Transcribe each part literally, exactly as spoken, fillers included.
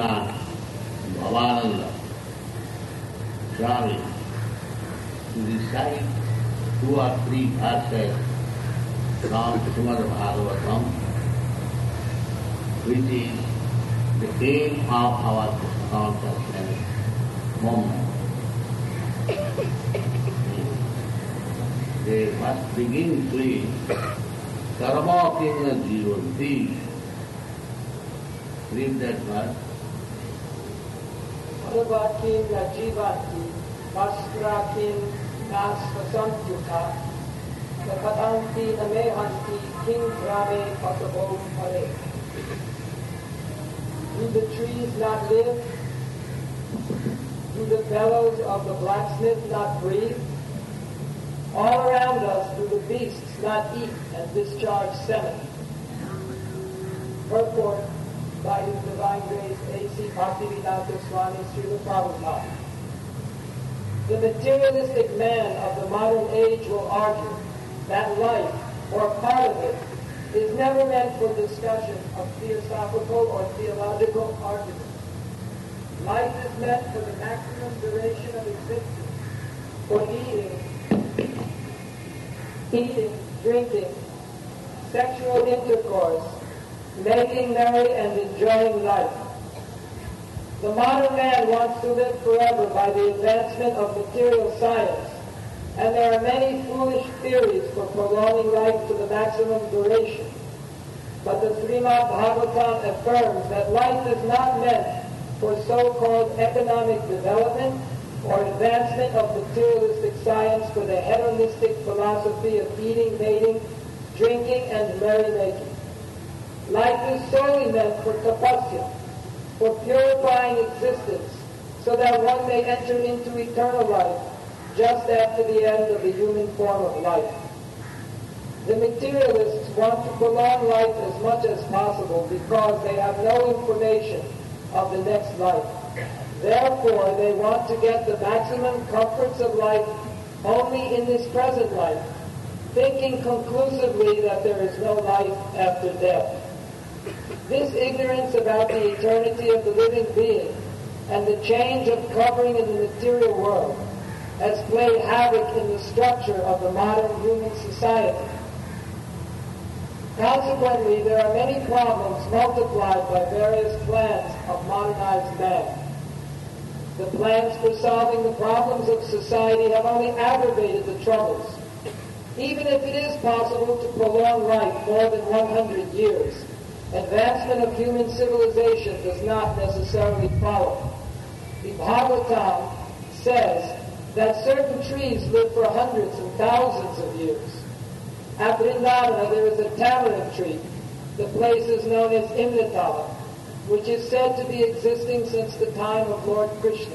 Bhaktivinoda Bhavananda Swami to recite two or three verses from Srimad Bhagavatam, which is the aim of our consciousness moment. They must begin with Karma Kinga Jivanti. Read that verse. Karma Kinga Jivanti, Vastra King Nas Vasantuka, Kapatanti Amehanti, King Rame Patabo Pare. Do the trees not live? Do the bellows of the blacksmith not breathe? All around us do the beasts not eat and discharge semen? Purport by His Divine Grace A C Bhaktivedanta Swami Srila Prabhupada. The materialistic man of the modern age will argue that life, or part of it, is never meant for discussion of theosophical or theological argument. Life is meant for the maximum duration of existence, for eating, eating, drinking, sexual intercourse, making merry and enjoying life. The modern man wants to live forever by the advancement of material science, and there are many foolish theories for prolonging life to the maximum duration. But the Srimad Bhagavatam affirms that life is not meant for so-called economic development or advancement of materialistic science for the hedonistic philosophy of eating, mating, drinking, and merrymaking. Life is solely meant for tapasya, for purifying existence, so that one may enter into eternal life just after the end of the human form of life. The materialists want to prolong life as much as possible because they have no information of the next life. Therefore, they want to get the maximum comforts of life only in this present life, thinking conclusively that there is no life after death. This ignorance about the eternity of the living being and the change of covering in the material world has played havoc in the structure of the modern human society. Consequently, there are many problems multiplied by various plans of modernized man. The plans for solving the problems of society have only aggravated the troubles. Even if it is possible to prolong life more than one hundred years, advancement of human civilization does not necessarily follow. The Bhagavatam says that certain trees live for hundreds and thousands of years. At Vrindavana there is a tamarind tree. The place is known as Imritala, which is said to be existing since the time of Lord Krishna.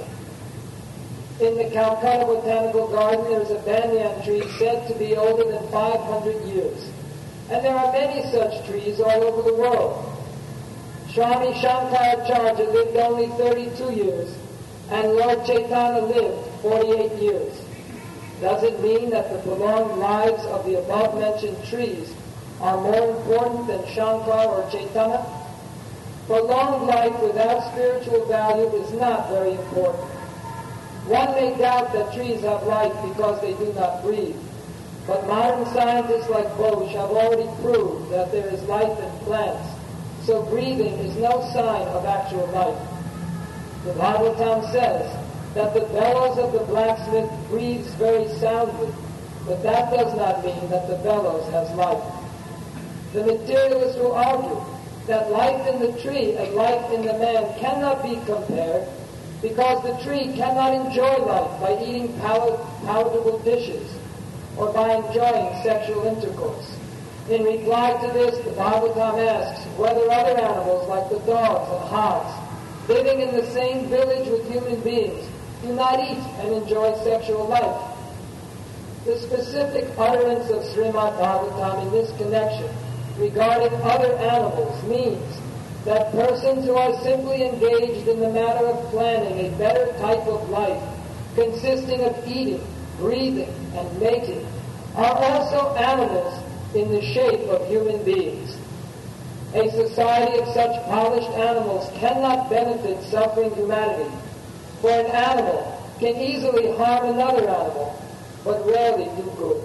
In the Calcutta Botanical Garden there is a banyan tree said to be older than five hundred years. And there are many such trees all over the world. Swami Shankaracharya lived only thirty-two years, and Lord Chaitanya lived forty-eight years. Does it mean that the prolonged lives of the above-mentioned trees are more important than Shankar or Chaitanya? Prolonged life without spiritual value is not very important. One may doubt that trees have life because they do not breathe. But modern scientists like Bosch have already proved that there is life in plants, so breathing is no sign of actual life. The Bhagavatam says that the bellows of the blacksmith breathes very soundly, but that does not mean that the bellows has life. The materialist will argue that life in the tree and life in the man cannot be compared because the tree cannot enjoy life by eating pal- palatable dishes or by enjoying sexual intercourse. In reply to this, the Bhagavatam asks whether other animals like the dogs and hogs, living in the same village with human beings, do not eat and enjoy sexual life. The specific utterance of Srimad Bhagavatam in this connection regarding other animals means that persons who are simply engaged in the matter of planning a better type of life, consisting of eating, breathing, and mating, are also animals in the shape of human beings. A society of such polished animals cannot benefit suffering humanity, for an animal can easily harm another animal, but rarely do good.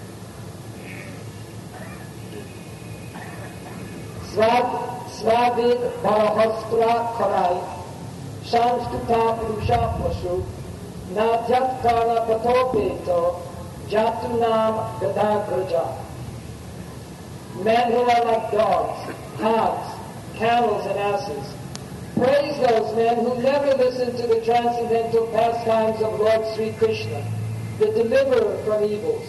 Svavid Barahastra Karai, Shamstuta Purusha Pashu, Natyat Karna Patopeto, Jatunam Gadagraja. Men who are like dogs, hogs, camels, and asses. Praise those men who never listen to the transcendental pastimes of Lord Sri Krishna, the deliverer from evils.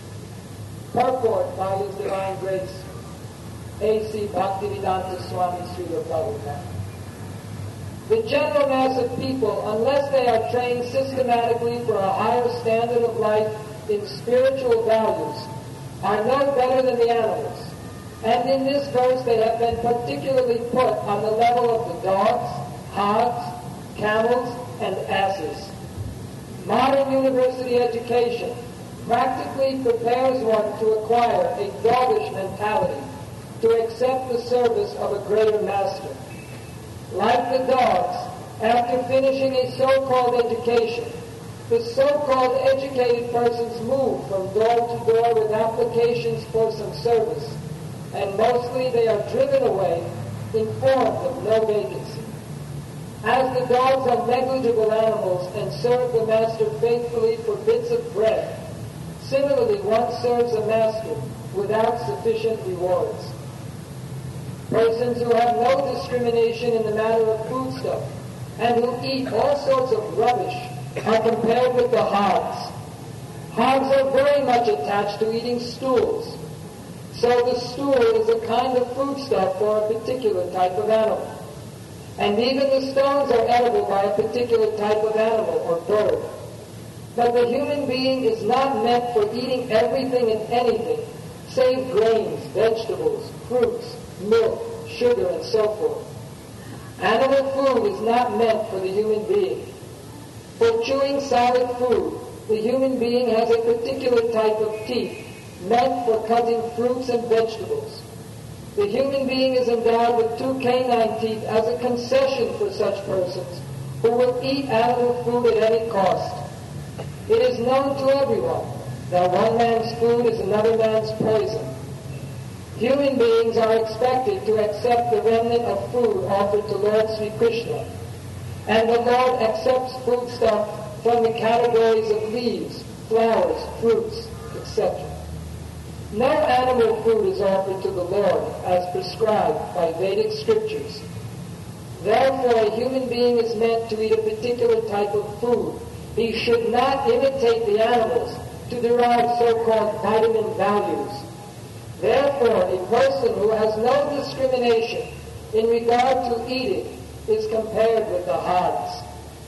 Purport by His Divine Grace, A C Bhaktivedanta Swami Srila Prabhupada. The general mass of people, unless they are trained systematically for a higher standard of life in spiritual values, are no better than the animals. And in this verse they have been particularly put on the level of the dogs, hogs, camels, and asses. Modern university education practically prepares one to acquire a doggish mentality, to accept the service of a greater master. Like the dogs, after finishing a so-called education, the so-called educated persons move from door to door with applications for some service, and mostly they are driven away, informed of no vacancy. As the dogs are negligible animals and serve the master faithfully for bits of bread, similarly one serves a master without sufficient rewards. Persons who have no discrimination in the matter of foodstuff and who eat all sorts of rubbish are compared with the hogs. Hogs are very much attached to eating stools. So the stool is a kind of foodstuff for a particular type of animal. And even the stones are edible by a particular type of animal or bird. But the human being is not meant for eating everything and anything, save grains, vegetables, fruits, milk, sugar, and so forth. Animal food is not meant for the human being. For chewing solid food, the human being has a particular type of teeth, meant for cutting fruits and vegetables. The human being is endowed with two canine teeth as a concession for such persons who will eat animal food at any cost. It is known to everyone that one man's food is another man's poison. Human beings are expected to accept the remnant of food offered to Lord Sri Krishna, and the Lord accepts foodstuff from the categories of leaves, flowers, fruits, et cetera. No animal food is offered to the Lord as prescribed by Vedic scriptures. Therefore, a human being is meant to eat a particular type of food. He should not imitate the animals to derive so-called vitamin values. Therefore, a person who has no discrimination in regard to eating is compared with the hogs.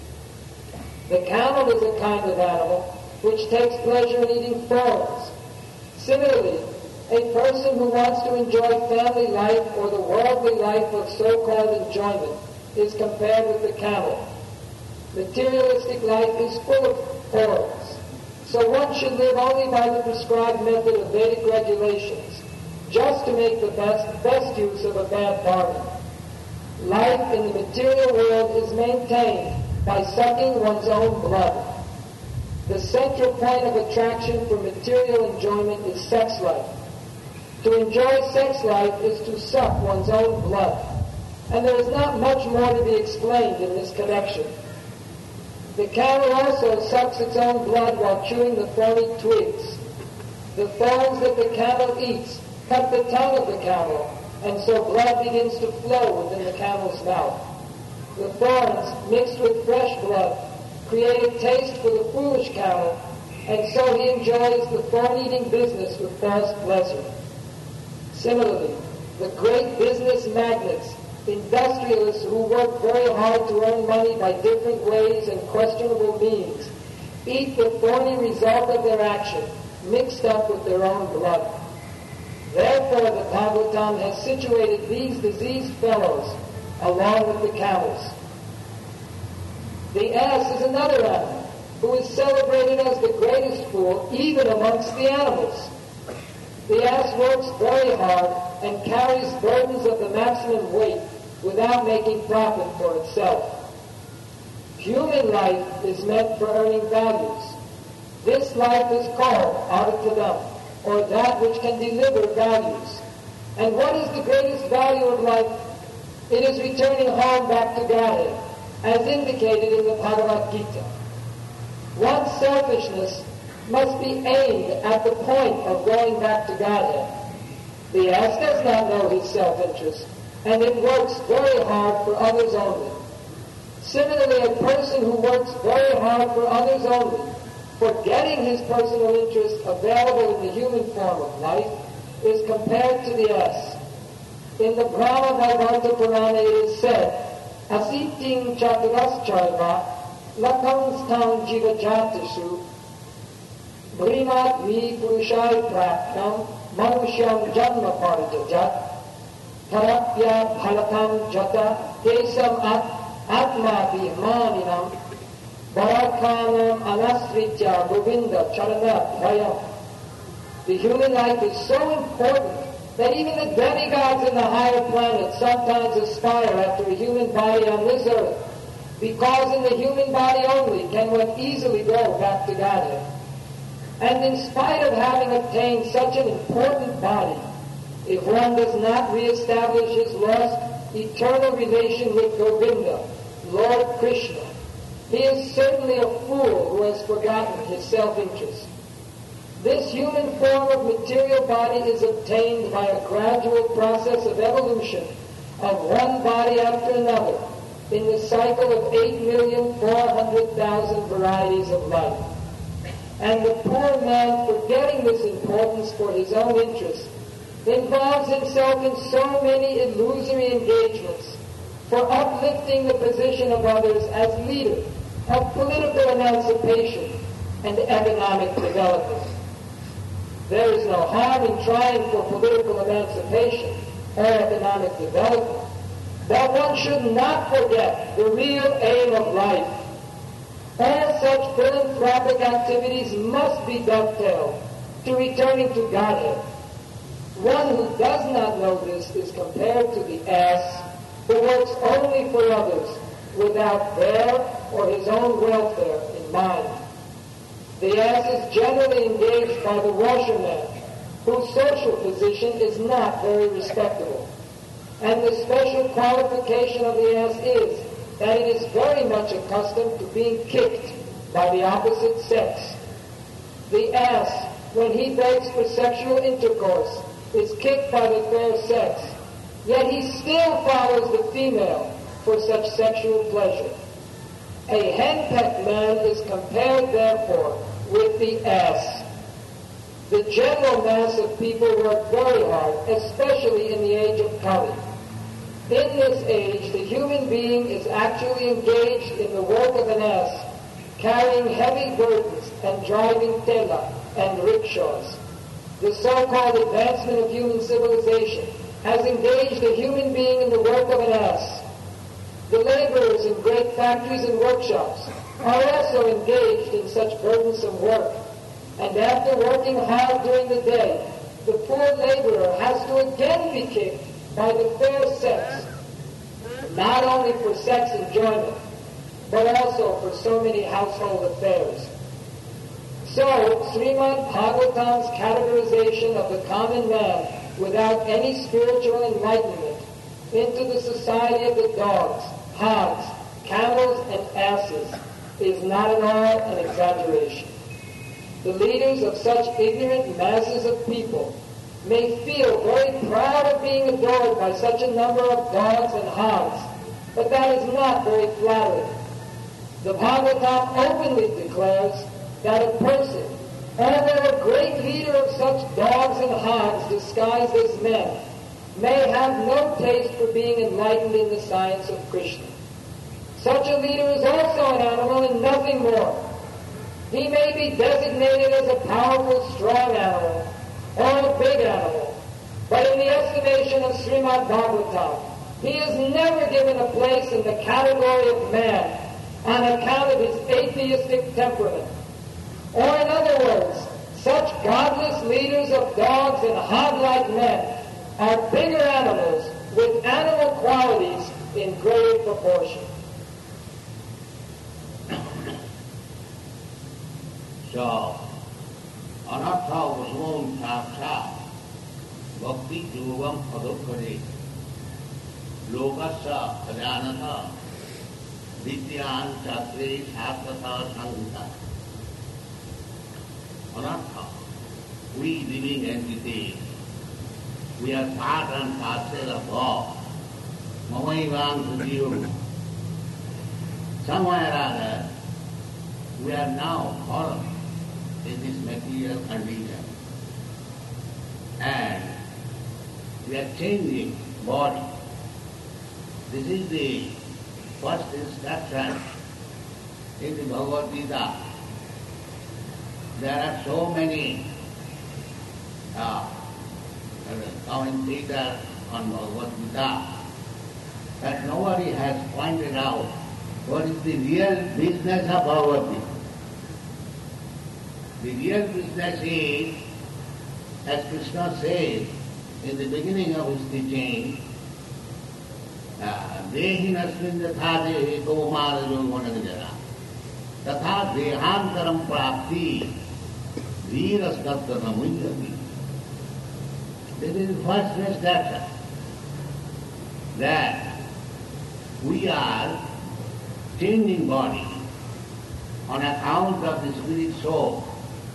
The camel is a kind of animal which takes pleasure in eating thorns. Similarly, a person who wants to enjoy family life or the worldly life of so-called enjoyment is compared with the camel. Materialistic life is full of thorns, so one should live only by the prescribed method of Vedic regulations, just to make the best, best use of a bad bargain. Life in the material world is maintained by sucking one's own blood. The central point of attraction for material enjoyment is sex life. To enjoy sex life is to suck one's own blood. And there is not much more to be explained in this connection. The camel also sucks its own blood while chewing the thorny twigs. The thorns that the camel eats cut the tongue of the camel, and so blood begins to flow within the camel's mouth. The thorns, mixed with fresh blood, create a taste for the foolish camel, and so he enjoys the thorn-eating business with false pleasure. Similarly, the great business magnates, industrialists who work very hard to earn money by different ways and questionable means, eat the thorny result of their action, mixed up with their own blood. Therefore, the Bhagavatam has situated these diseased fellows along with the camels. The ass is another animal who is celebrated as the greatest fool even amongst the animals. The ass works very hard and carries burdens of the maximum weight without making profit for itself. Human life is meant for earning values. This life is called artadam, or that which can deliver values. And what is the greatest value of life? It is returning home back to Godhead, as indicated in the Bhagavad Gita. One's selfishness must be aimed at the point of going back to Godhead. The ass does not know his self-interest, and it works very hard for others only. Similarly, a person who works very hard for others only, forgetting his personal interest available in the human form of life, is compared to the ass. In the Brahma Vaibhanta Purana it is said, Asiting chaturas lakam stang jiva jatishu Bhrimat vi purushai praptam manushyam janma parijajat Tarapya bhalakam jata kesam at atma vihmaninam Bharakhanam anasritya govinda charana bhayam. The human life is so important that even the demigods in the higher planets sometimes aspire after a human body on this earth, because in the human body only can one easily go back to Godhead. And in spite of having obtained such an important body, if one does not reestablish his lost eternal relation with Govinda, Lord Krishna, he is certainly a fool who has forgotten his self-interest. This human form of material body is obtained by a gradual process of evolution of one body after another in the cycle of eight million four hundred thousand varieties of life. And the poor man, forgetting this importance for his own interest, involves himself in so many illusory engagements for uplifting the position of others as leader of political emancipation and economic development. There is no harm in trying for political emancipation or economic development, but one should not forget the real aim of life. All such philanthropic activities must be dovetailed to returning to Godhead. One who does not know this is compared to the ass who works only for others without their or his own welfare in mind. The ass is generally engaged by the washerman, whose social position is not very respectable. And the special qualification of the ass is that it is very much accustomed to being kicked by the opposite sex. The ass, when he begs for sexual intercourse, is kicked by the fair sex, yet he still follows the female for such sexual pleasure. A henpecked man is compared, therefore, with the ass. The general mass of people work very hard, especially in the age of Kali. In this age, the human being is actually engaged in the work of an ass, carrying heavy burdens and driving tela and rickshaws. The so-called advancement of human civilization has engaged the human being in the work of an ass. The laborers in great factories and workshops are also engaged in such burdensome work. And after working hard during the day, the poor laborer has to again be kicked by the fair sex, not only for sex enjoyment, but also for so many household affairs. So, Srimad Bhagavatam's categorization of the common man without any spiritual enlightenment into the society of the dogs, hogs, camels, and asses is not at all an exaggeration. The leaders of such ignorant masses of people may feel very proud of being adored by such a number of dogs and hogs, but that is not very flattering. The Bhagavatam openly declares that a person, although a great leader of such dogs and hogs disguised as men, may have no taste for being enlightened in the science of Krishna. Such a leader is also an animal and nothing more. He may be designated as a powerful, strong animal or a big animal, but in the estimation of Srimad Bhagavatam, he is never given a place in the category of man on account of his atheistic temperament. Or in other words, such godless leaders of dogs and hog-like men are bigger animals with animal qualities in greater proportion. So, anatha vasvam saksha bhakti yovam adokare lokasya ajanatha vidyan chakre satvata sangita. Anatha, we living entities, we are part and parcel of God. Mamaivang Sujiyo. Somewhere or other, we are now fallen in this material condition. And we are changing body. This is the first instruction in the Bhagavad Gita. There are so many uh, commentators on Bhagavad Gita that nobody has pointed out what is the real business of Bhagavad Gita. The real business is, as Krishna says in the beginning of his teaching, Dehi nasmin yatha dehi kaumarajo gunagajara tatha dehantaram prapti dhirasdattana mujjati. This is the first instruction, that we are changing body on account of the spirit soul.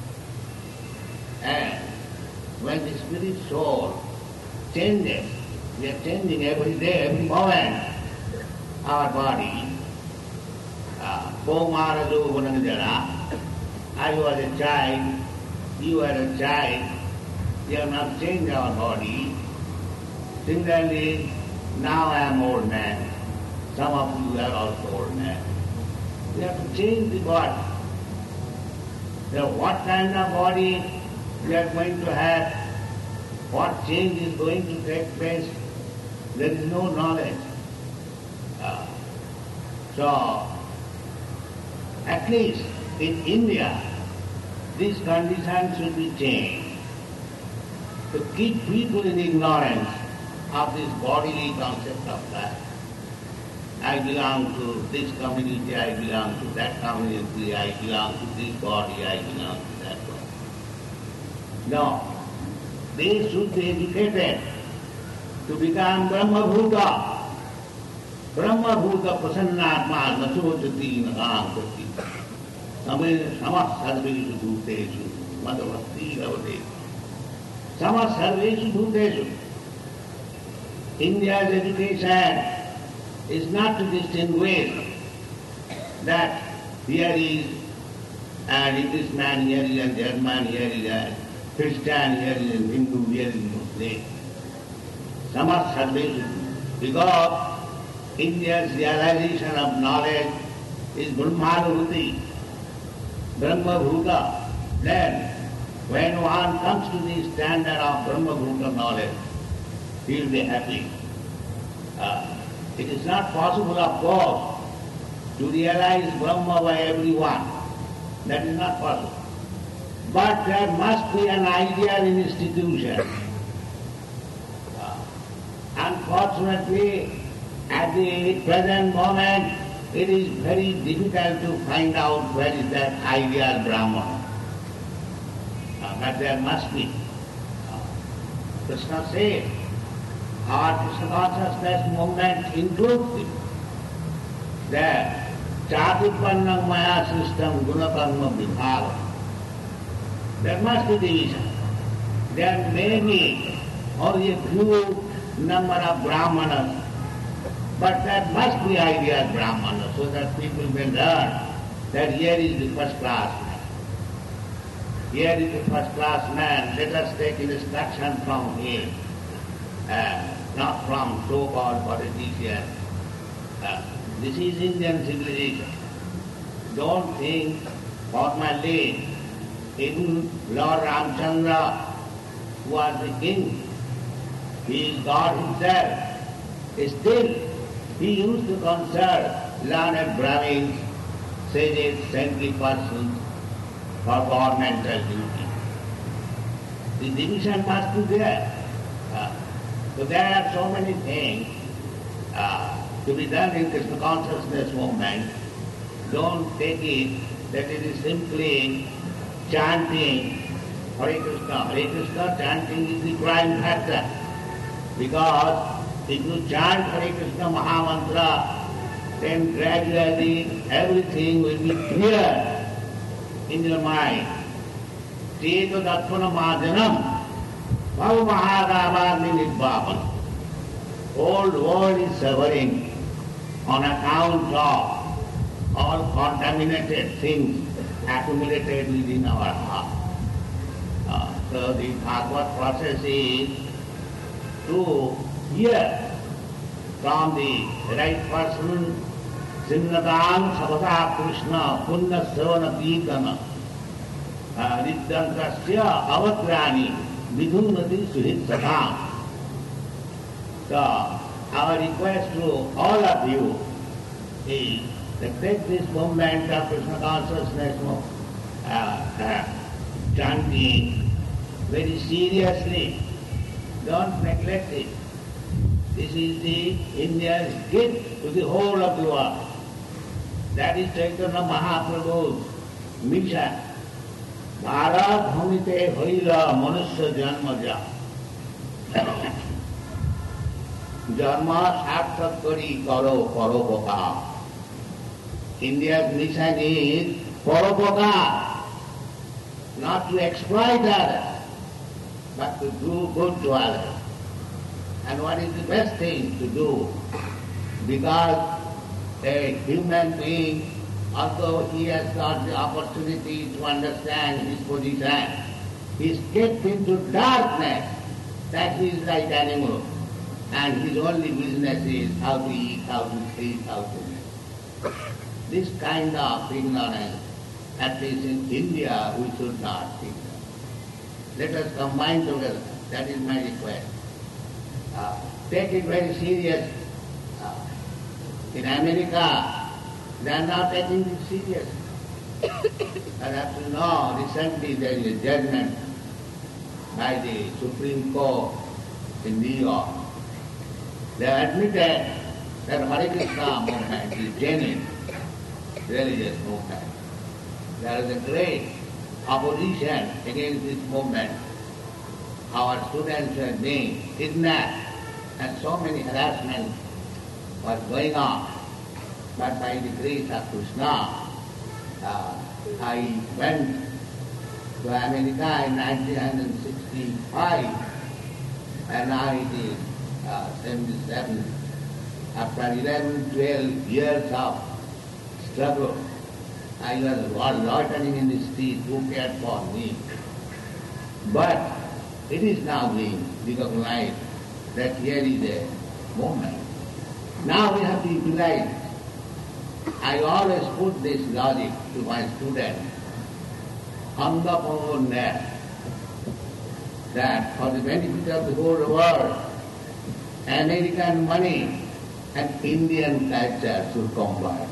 And when the spirit soul changes, we are changing every day, every moment, our body. Kaumarajo gunagajara. I was a child, you were a child, we have not changed our body. Similarly, now I am old man. Some of you are also old men. We have to change the body. Now, what kind of body we are going to have, what change is going to take place, there is no knowledge. Uh, so, at least in India, these conditions should be changed to keep people in ignorance of this bodily concept of life. I belong to this community, I belong to that community, I belong to this body, I belong to that body. No, they should be educated to become Brahma-bhuta. Brahma-bhuta prasannatma nasojati nagam kati. Same samas sarveshu bhuteshu madhavasti lavate. Samas sarveshu bhuteshu. India's education is not to distinguish that here is an Englishman, here is a German, here is a Christian, here is a Hindu, here is a Muslim. Samas sarveshu. Because India's realization of knowledge is Brahmanubhuti, Brahma-bhuta. Then, when one comes to the standard of Brahma-bhuta knowledge, he will be happy. Uh, it is not possible, of course, to realize Brahma by everyone. That is not possible. But there must be an ideal institution. Uh, unfortunately, at the present moment, it is very difficult to find out where is that ideal Brahman. Uh, but there must be. Uh, Krishna says, our Krishna consciousness movement includes it. That Chatuppannam Maya system Gunakarma Vibhava. There must be division. There may be only a few number of Brahmanas, but there must be ideal Brahmana so that people may learn that here is the first class man. Here is the first class man, let us take instruction from him, uh, not from so-called politicians. Uh, this is Indian civilization. Don't think formally in Lord Ramchandra, who was the king, he is God himself, still he used to consult learned Brahmins, sages, saintly persons for governmental duty. The division must be there. Uh, So there are so many things uh, to be done in Krishna consciousness movement. Don't take it that it is simply chanting Hare Krishna. Hare Krishna chanting is the prime factor. Because if you chant Hare Krishna Mahamantra, then gradually everything will be clear in your mind. Cheto Datmana Majanam Bhava Mahadavani Nidbhavan. Whole world is suffering on account of all contaminated things accumulated within our heart. Uh, so the Bhagavad process is to hear from the right person, Sinnadam Sabata Krishna Punna Savana Kirtana Riddantasya Avatrani Vidhunnati Suhit Satam. So our request to all of you is to take this movement of Krishna consciousness uh, uh, chanting very seriously. Don't neglect it. This is the India's gift to the whole of the world. That is Chaitanya Mahaprabhu's mission. Bharat bhumite hoila manusya janmaja. Janma sarthak kari karo paropakar. India's mission is paropakar, not to exploit others, but to do good to others. And what is the best thing to do? Because a human being, although he has got the opportunity to understand his position, he is kept into darkness, that he is like animal. And his only business is how to eat, how to sleep, how to live. This kind of ignorance, at least in India, we should not think. Let us combine together. That is my request. Uh, take it very serious. Uh, in America, they are not taking it serious. And as you know, recently there is a judgment by the Supreme Court in New York. They admitted that Hare Krishna movement is genuine religious movement. There is a great opposition against this movement. Our students were being kidnapped and so many harassments was going on. But by the grace of Krishna, uh, I went to America in nineteen sixty-five, and now it is uh, seventy-seven. After eleven, twelve years of struggle, I was loitering in the street, who cared for me? But it is now being recognized that here is a movement. Now we have to utilize it. I always put this logic to my students on the phone net, that for the benefit of the whole world, American money and Indian culture should combine.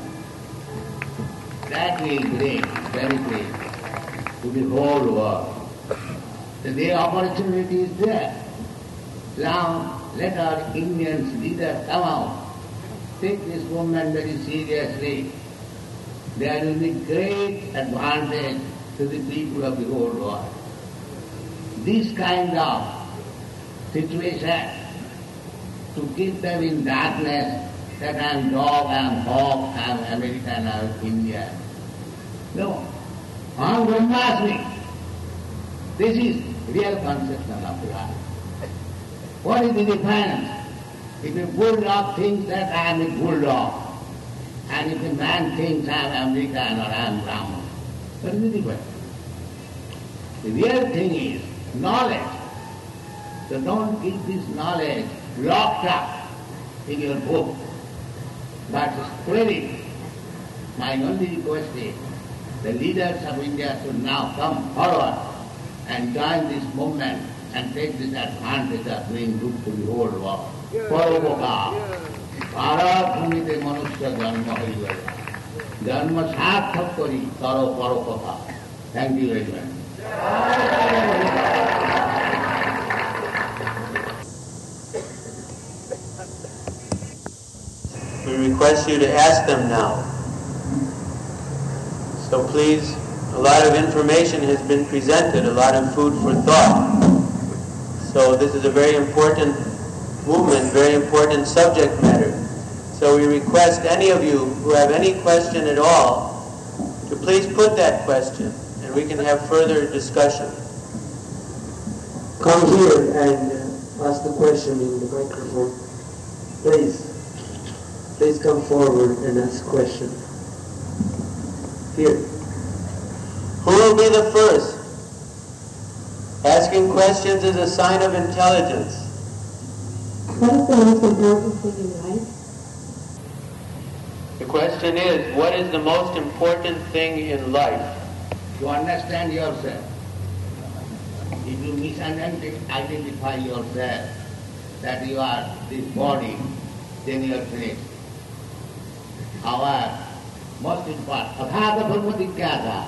That will bring benefit to the whole world. So the opportunity is there. Now let our Indian leaders come out, take this movement very seriously. There will be great advantage to the people of the whole world. This kind of situation, to keep them in darkness, that I am dog, I am hawk, I am American, I am Indian. No. I am Brahmasmi. This is real conception of life. What is the difference? If a bulldog thinks that I am a bulldog, and if a man thinks I am American or I am Brahman, what is the difference? The real thing is knowledge. So don't keep this knowledge locked up in your book, but spread it. My only request is the leaders of India should now come forward and join this movement and take this advantage of doing good to the whole world. Paropoka. Bharat bhumite manusya janma hoiva. Janma sarthak kari karo paropoka. Thank you very much. request you to ask them now. So please, a lot of information has been presented, a lot of food for thought. So this is a very important movement, very important subject matter. So we request any of you who have any question at all to please put that question, and we can have further discussion. Come here and uh, ask the question in the microphone. Please. Please come forward and ask a question. Here. Who will be the first? Asking questions is a sign of intelligence. What is the most important thing in life? The question is, what is the most important thing in life? To understand yourself. If you misidentify yourself that you are this body, then you are finished. Our most important, Athata Brahma Jigyasa.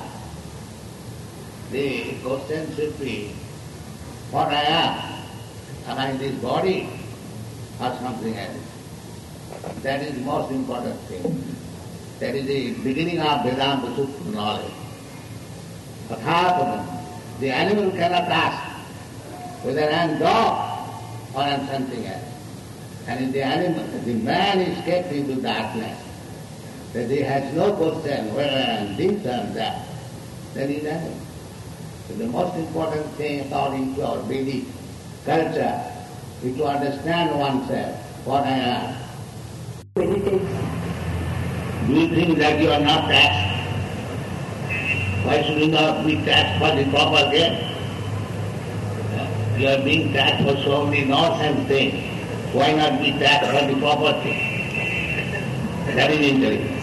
The question should be, what I am? Am I this body or something else? That is the most important thing. That is the beginning of Vedanta Sutra knowledge. Athata, the animal cannot ask whether I am dog or I am something else. And if the animal, the man is kept into darkness, that he has no question whether I am this or that, then he is animal. So the most important thing according to our Vedic culture is to understand oneself, what I am. Do you think that you are not taxed? Why should you not be taxed for the proper gain? You are being taxed for so many nonsense things. Why not be taxed for the proper thing? That is intelligence.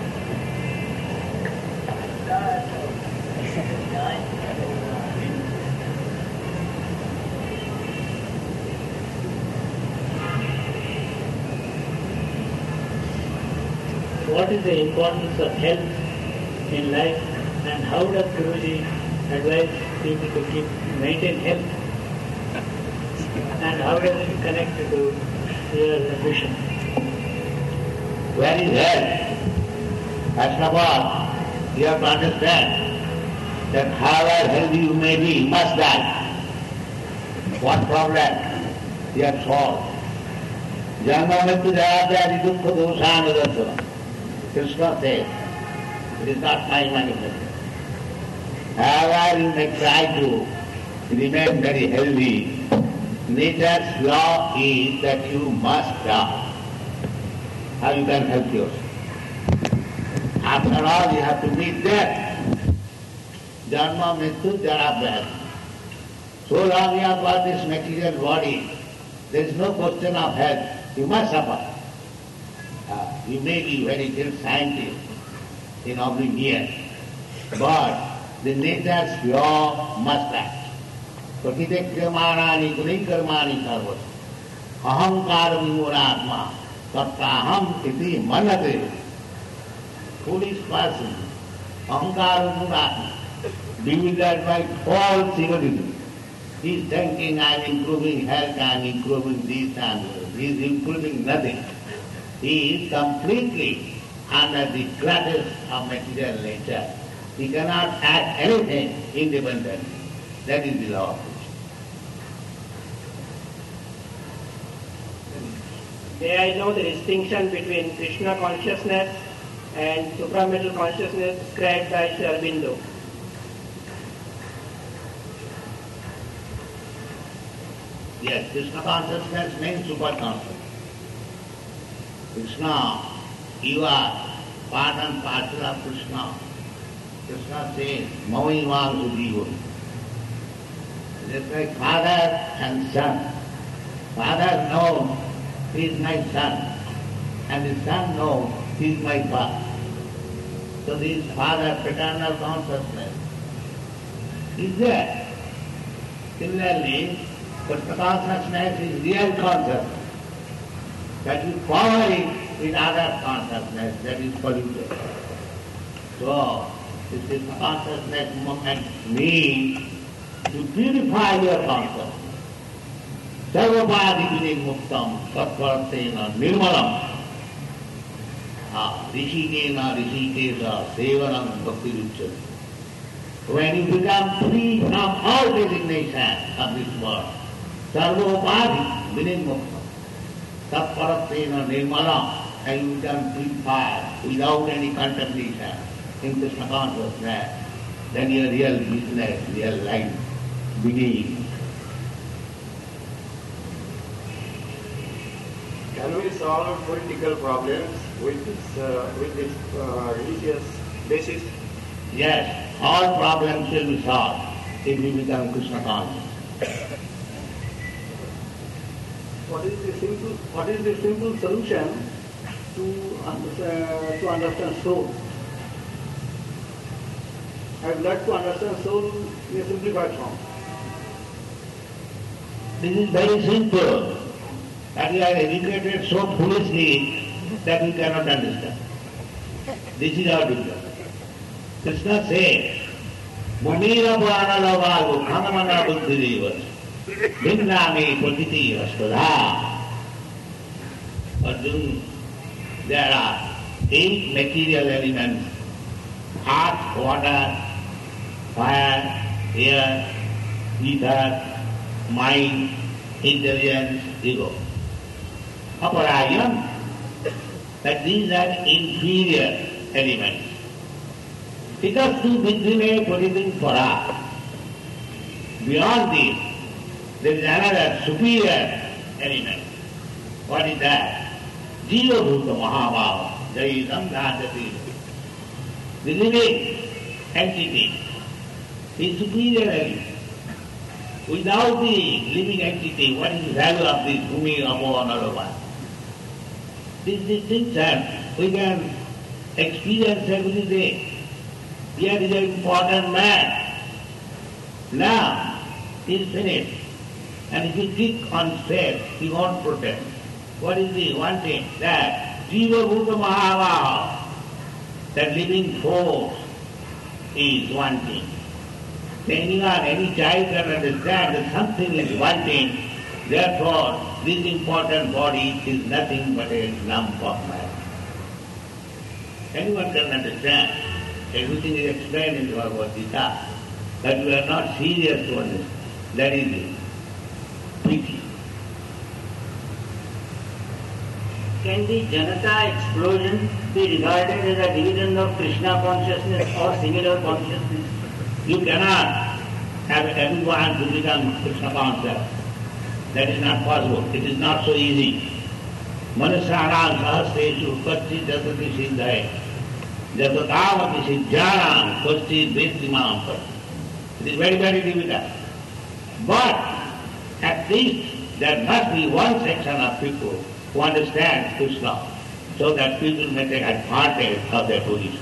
What is the importance of health in life, and how does Guruji advise people to keep maintain health, and how does it connect to your ambition? Where is health? First of all, you have to understand that however healthy you may be, you must die. What problem? You have solved. Janma mrityu jara vyadi dukkha dosana darsana. Krishna says, it is not my manifestation. However you may try to remain very healthy, nature's law is that you must die. How you can help yourself? After all, you have to meet death. Janma mrityu jara vyadi. So long you have got this material body, there is no question of health. You must suffer. Uh, you may be very great scientist in oblivion, but the nature's law must act. Prakite karmani kunai karmani sarvas. Ahankar vimuratma tattaham iti manate. Foolish person, ahankar vimuratma, bewildered by false egotism. He is thinking, I am improving health, I am improving this and that. He is improving nothing. He is completely under the clutches of material nature. He cannot act anything independently. That is the law of Krishna. May I know the distinction between Krishna consciousness and supramental consciousness described by Sri Aurobindo? Yes, Krishna consciousness means super consciousness. Krishna, you are part and parcel of Krishna. Krishna says, Mami Vam Sujivo. Just like father and son. Father knows he is my son, and the son knows he is my father. So this father paternal consciousness is there. Similarly, Krishna consciousness is real consciousness. That is following with other consciousness that is polluted. So, this Krishna consciousness movement means to purify your consciousness. Sarvapadi vinimuktam tatvartena nirmalam. Ah, Rishikena, Rishikesa, Sevanam Bhakti Ruchati. When you become free from all designation of this world, Sarvopadi, meaning Mokta, Tatparatena Nirmala, and you become purified without any contemplation in Krishna consciousness, then your real business, real life begins. Can we solve political problems with this, uh, with this uh, religious basis? Yes, all problems will be solved if we become Krishna conscious. What is the simple? What is the simple solution to understand, to understand soul? I would like to understand soul in a simplified form. This is very simple. That we are educated so foolishly that we cannot understand. This is our difficulty. Krishna says, Mumira Pranalavago Khamana Buddhidevas Vindami Pratiti Raspadha. Arjuna, there are eight material elements: earth, water, fire, air, ether, mind, intelligence, ego. Aparayam, that these are inferior elements. Because to Vidhime Puritin Para. Beyond this, there is another superior element. What is that? Jiva Bhuta Mahabhava, Jaitam Dhajati. The living entity is superior element. Without the living entity, what is the value of this Bhumi, Apo, and Alova? These distinctions we can experience every day. Here is an important man. Now, he is finished. And if you kick on stairs, he won't protest. What is the one thing? That Jiva Bhuta Mahava, that living force is one thing. Anyone, any child can understand that something is wanting. Therefore, this important body is nothing but a lump of matter. Anyone can understand. Everything is explained in the Bhagavad Gita. But we are not serious to understand. That is it. Pity. Can the Janata explosion be regarded as a division of Krishna consciousness or similar consciousness? You cannot have everyone to become Krishna conscious. That is not possible. It is not so easy. Manusyanam sahasreshu kachit jatati siddhaya jatatavati siddhyanam kachit vedimam kachit. It is very, very difficult. But at least there must be one section of people who understand Krishna so that people may take advantage of their position.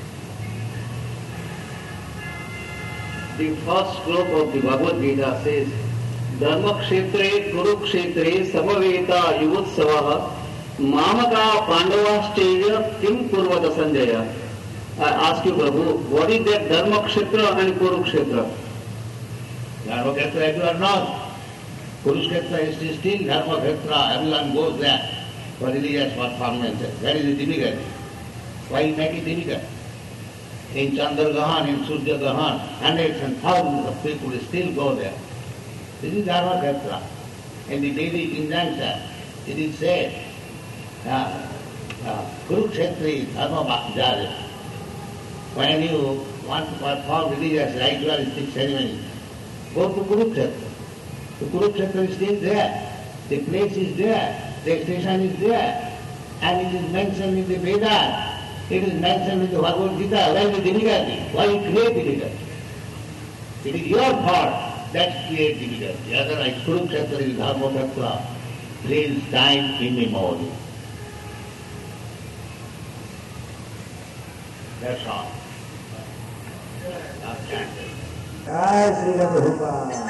The first sloka of the Bhagavad Gita says, Dharma kshetre kurukshetre samaveta yuvutsavaha mamaka pandavaschaja kim kurvata sanjaya. I ask you, Prabhu, what is that Dharma kshetra and Kurukshetra? Dharma kshetra everyone knows. Kurukshetra is still Dharma kshetra. Everyone goes there for religious performances. That is the difficulty. Why make it difficult? In Chandragrahan, in Surya Grahan, hundreds and thousands of people still go there. This is Dharma kshetra. In the Vedic injunction, it is said, uh, uh, Kurukshetra is Dharma Bhakti. When you want to perform religious ritualistic ceremonies, go to Kurukshetra. The Kurukshetra is still there. The place is there. The station is there. And it is mentioned in the Vedas. It is mentioned in the Bhagavad Gita. Where is the difficulty? Why you create difficulty? It is your fault that creates difficulty. Otherwise, Kurukshetra is Dharma kshetra. Please time immemorial. That's all. Jai Srila Prabhupada.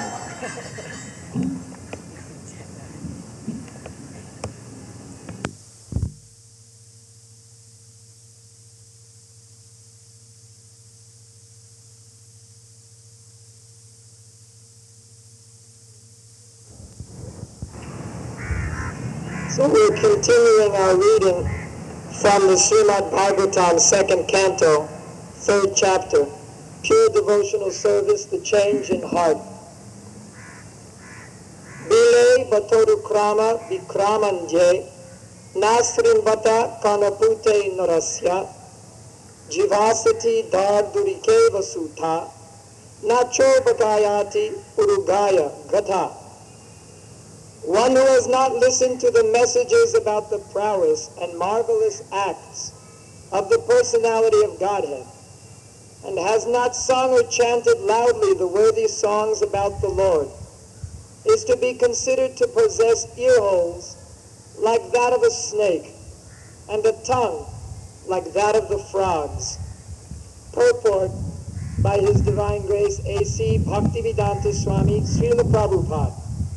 So we're continuing our reading From the Srimad Bhagavatam, second canto, third chapter, Pure Devotional Service, the Change in Heart. Bile batoru krama vikramanje, nasrin bata kanapute narasya, jivasati dardurike vasuta, nacho bagayati urugaya gatha. One who has not listened to the messages about the prowess and marvelous acts of the personality of Godhead, and has not sung or chanted loudly the worthy songs about the Lord, is to be considered to possess ear holes like that of a snake, and a tongue like that of the frogs. Purport by His Divine Grace A C Bhaktivedanta Swami Srila Prabhupada.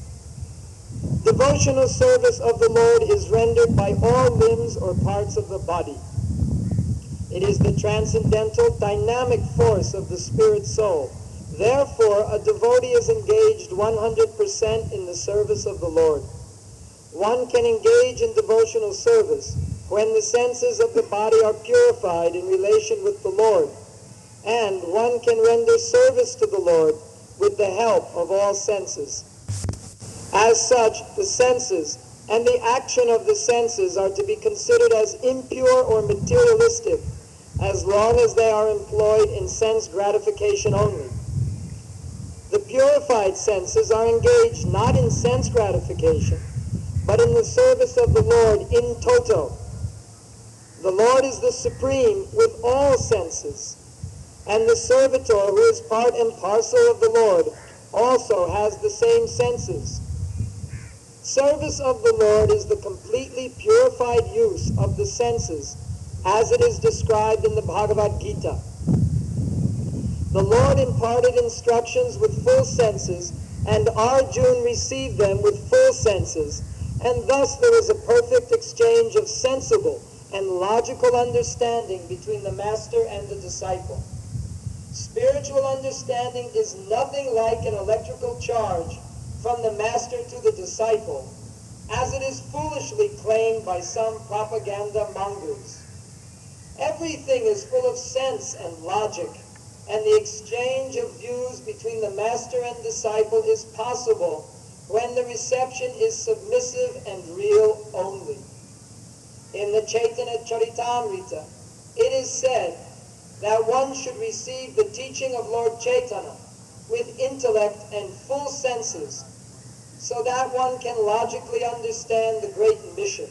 Devotional service of the Lord is rendered by all limbs or parts of the body. It is the transcendental dynamic force of the spirit soul. Therefore, a devotee is engaged one hundred percent in the service of the Lord. One can engage in devotional service when the senses of the body are purified in relation with the Lord, and one can render service to the Lord with the help of all senses. As such, the senses and the action of the senses are to be considered as impure or materialistic as long as they are employed in sense gratification only. The purified senses are engaged not in sense gratification, but in the service of the Lord in toto. The Lord is the supreme with all senses, and the servitor who is part and parcel of the Lord also has the same senses. Service of the Lord is the completely purified use of the senses as it is described in the Bhagavad Gita. The Lord imparted instructions with full senses, and Arjuna received them with full senses, and thus there was a perfect exchange of sensible and logical understanding between the master and the disciple. Spiritual understanding is nothing like an electrical charge from the master to the disciple, as it is foolishly claimed by some propaganda mongers. Everything is full of sense and logic, and the exchange of views between the master and disciple is possible when the reception is submissive and real only. In the Chaitanya Charitamrita, it is said that one should receive the teaching of Lord Chaitanya with intellect and full senses, so that one can logically understand the great mission.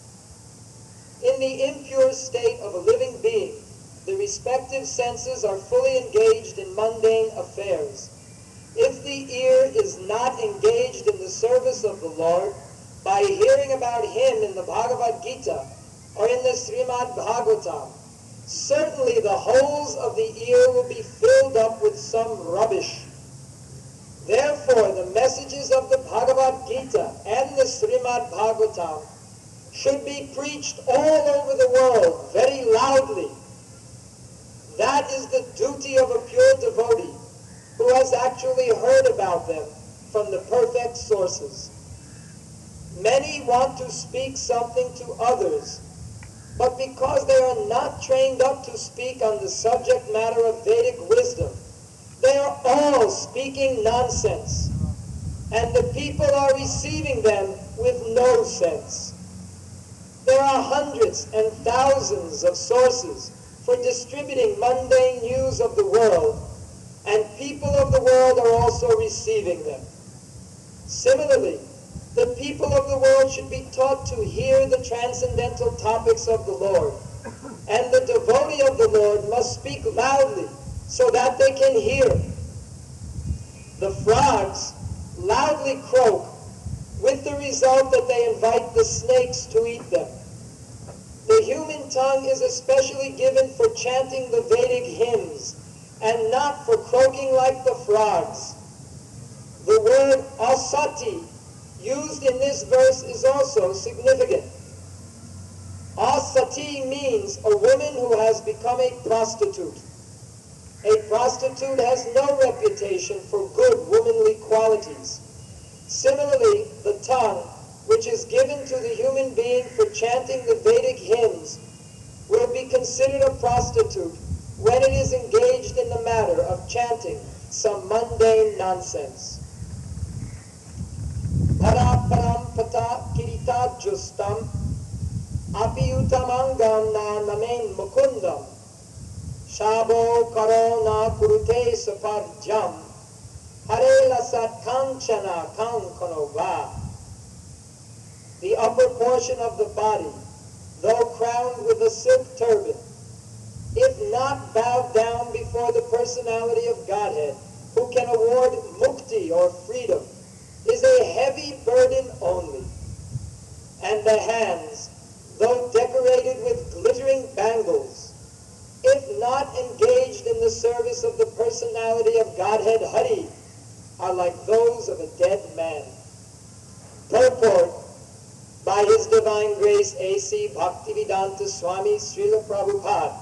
In the impure state of a living being, the respective senses are fully engaged in mundane affairs. If the ear is not engaged in the service of the Lord by hearing about Him in the Bhagavad Gita or in the Srimad Bhagavatam, certainly the holes of the ear will be filled up with some rubbish. Therefore, the messages of the Bhagavad Gita and the Srimad Bhagavatam should be preached all over the world very loudly. That is the duty of a pure devotee who has actually heard about them from the perfect sources. Many want to speak something to others, but because they are not trained up to speak on the subject matter of Vedic wisdom, they are all speaking nonsense, and the people are receiving them with no sense. There are hundreds and thousands of sources for distributing mundane news of the world, and people of the world are also receiving them. Similarly, the people of the world should be taught to hear the transcendental topics of the Lord, and the devotee of the Lord must speak loudly so that they can hear. The frogs loudly croak, with the result that they invite the snakes to eat them. The human tongue is especially given for chanting the Vedic hymns, and not for croaking like the frogs. The word asati used in this verse is also significant. Asati means a woman who has become a prostitute. A prostitute has no reputation for good womanly qualities. Similarly, the tongue, which is given to the human being for chanting the Vedic hymns, will be considered a prostitute when it is engaged in the matter of chanting some mundane nonsense. Para param pata kirita justam apiyutamangam na namen mukundam shabo karona kurute saparjam hare lasat kanchana kankonova. The upper portion of the body, though crowned with a silk turban, if not bowed down before the personality of Godhead, who can award mukti or freedom, is a heavy burden only. And the hands, though decorated with glittering bangles, if not engaged in the service of the personality of Godhead Hari, are like those of a dead man. Purport by His Divine Grace A C Bhaktivedanta Swami Srila Prabhupada.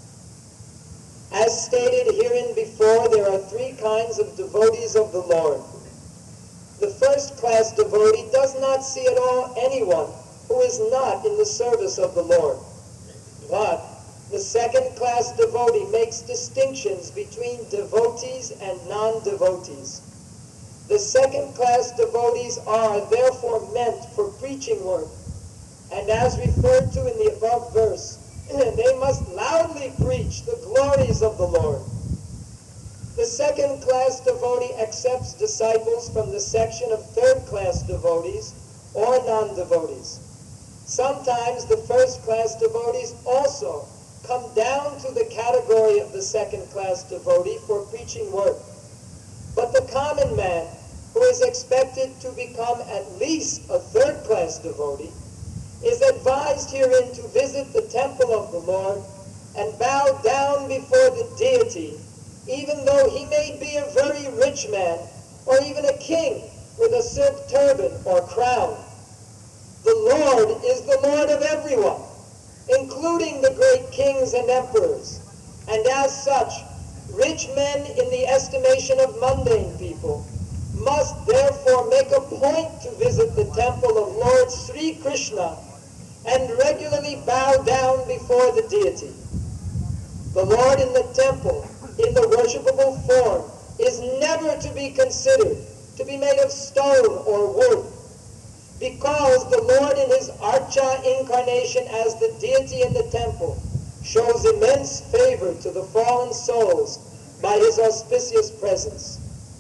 As stated herein before, there are three kinds of devotees of the Lord. The first class devotee does not see at all anyone who is not in the service of the Lord. But the second class devotee makes distinctions between devotees and non-devotees. The second class devotees are therefore meant for preaching work, and as referred to in the above verse, they must loudly preach the glories of the Lord. The second class devotee accepts disciples from the section of third class devotees or non-devotees. Sometimes the first class devotees also come down to the category of the second class devotee for preaching work. But the common man, who is expected to become at least a third class devotee, is advised herein to visit the temple of the Lord and bow down before the deity, even though he may be a very rich man or even a king with a silk turban or crown. The Lord is the Lord of everyone, including the great kings and emperors, and as such, rich men in the estimation of mundane people must therefore make a point to visit the temple of Lord Sri Krishna and regularly bow down before the deity. The Lord in the temple, in the worshipable form, is never to be considered to be made of stone or wood, because the Lord in his Archa incarnation as the deity in the temple shows immense favor to the fallen souls by his auspicious presence.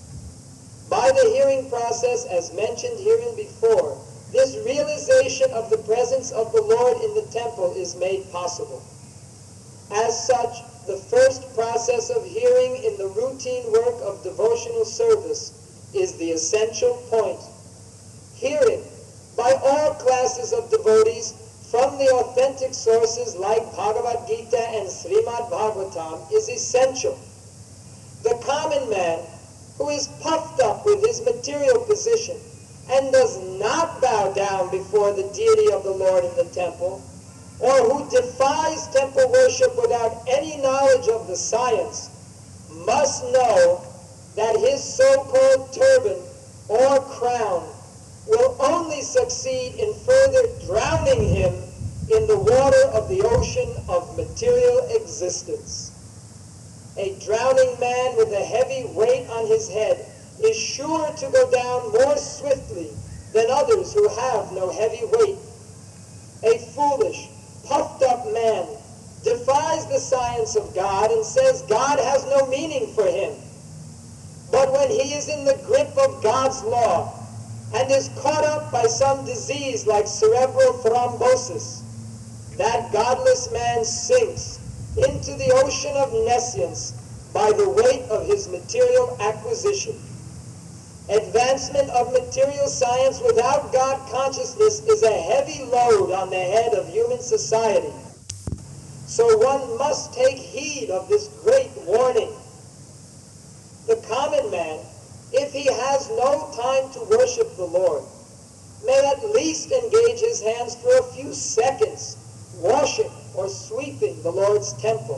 By the hearing process, as mentioned herein before, this realization of the presence of the Lord in the temple is made possible. As such, the first process of hearing in the routine work of devotional service is the essential point. Hearing by all classes of devotees from the authentic sources like Bhagavad Gita and Srimad Bhagavatam is essential. The common man, who is puffed up with his material position and does not bow down before the deity of the Lord in the temple, or who defies temple worship without any knowledge of the science, must know that his so-called turban or crown will only succeed in further drowning him in the water of the ocean of material existence. A drowning man with a heavy weight on his head is sure to go down more swiftly than others who have no heavy weight. A foolish, puffed-up man defies the science of God and says God has no meaning for him. But when he is in the grip of God's law and is caught up by some disease like cerebral thrombosis, that godless man sinks into the ocean of nescience by the weight of his material acquisition. Advancement of material science without God consciousness is a heavy load on the head of human society. So one must take heed of this great warning. The common man, if he has no time to worship the Lord, may at least engage his hands for a few seconds, washing or sweeping the Lord's temple.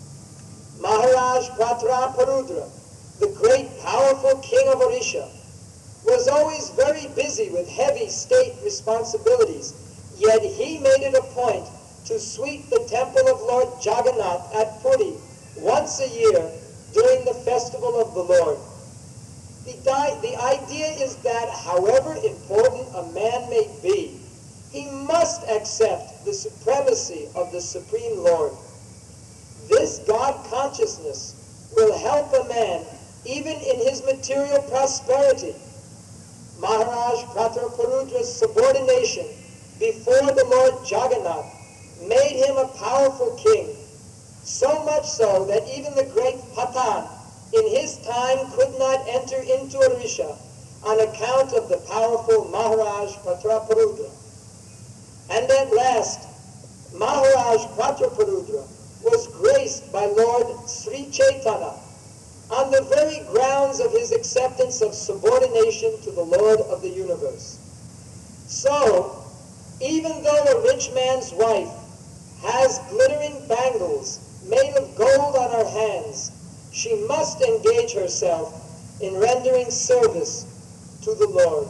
Maharaj Pratraparudra, the great powerful king of Orisha, was always very busy with heavy state responsibilities, yet he made it a point to sweep the temple of Lord Jagannath at Puri once a year during the festival of the Lord. The, the idea is that however important a man may be, he must accept the supremacy of the Supreme Lord. This God consciousness will help a man even in his material prosperity. Maharaj Prataparudra's subordination before the Lord Jagannath made him a powerful king, so much so that even the great Patan in his time could not enter into Orisha on account of the powerful Maharaj Prataparudra. And at last, Maharaj Prataparudra was graced by Lord Sri Chaitanya on the very grounds of his acceptance of subordination to the Lord of the universe. So, even though a rich man's wife has glittering bangles made of gold on her hands, she must engage herself in rendering service to the Lord.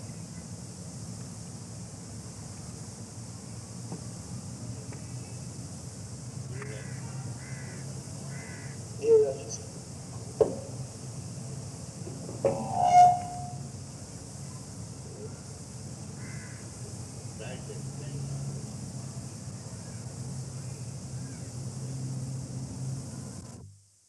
Dear Regis. Right.